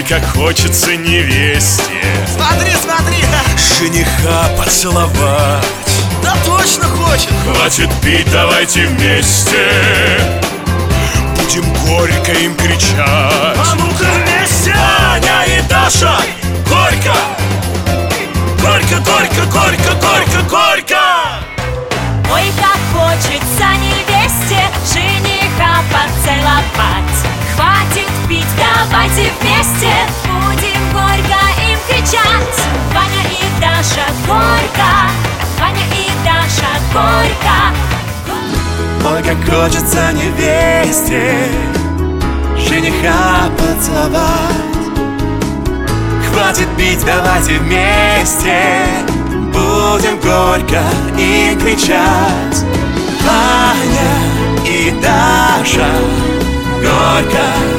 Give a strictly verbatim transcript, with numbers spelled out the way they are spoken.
как хочется невесте. Смотри, смотри! Жениха поцеловать. Да точно хочет! Хватит пить, давайте вместе. Будем горько им кричать. А ну-ка вместе! Аня и Даша, горько! Горько, горько, горько, горько, горько! Ой, как хочется невесте жениха поцеловать. Хватит пить, давайте вместе будем горько им кричать. Ваня и Даша, горько! Ваня и Даша, горько! Ой, как хочется невесте жениха поцеловать. Хватит пить, давайте вместе будем горько им кричать. Ваня и Даша, горько!